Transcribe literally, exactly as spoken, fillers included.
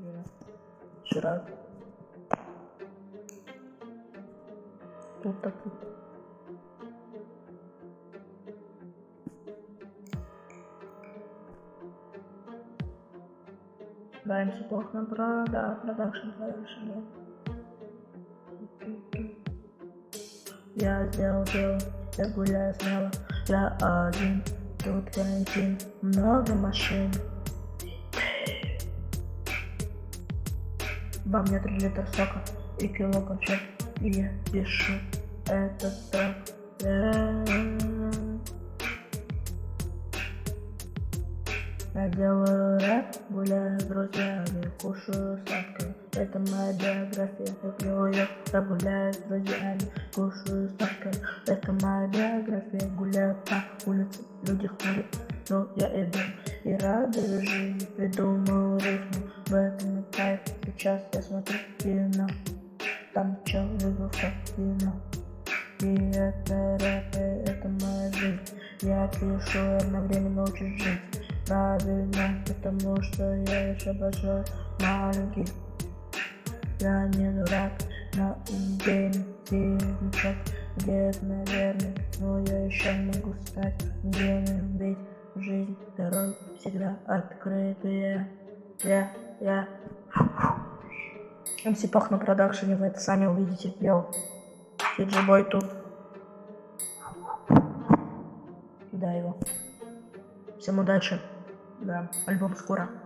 Вчера. Тут так. Даемся плохо на прода, продакшн, продакшн. Я сделал дело, я гуляю смело, я один, тут карантин, много машин. Во мне три литра сока и кило конфет, и я пишу этот трек. Я делаю рэп, гуляю с друзьями, кушаю сладкое. Это моя биография, я пью ее, я гуляю с друзьями, кушаю сладкое. Это моя биография, гуляю по улице, люди ходят, но я иду и радуюсь жизни, придумал рифму, в этом и кайф. Сейчас я смотрю кино, там чел выигрался кино. И это рэп, это моя жизнь, я пишу, одновременно учусь жить. Правильно, потому что я еще большой маленький. Я не дурак, на идее сердечок где-то, наверное, но я еще могу стать гением, ведь жизнь, дороги всегда открытые. Я, я. эм си Пах на продакшене, вы это сами увидите. Йоу, Фиджибой тут. Да, его. Всем удачи. Да, альбом скоро.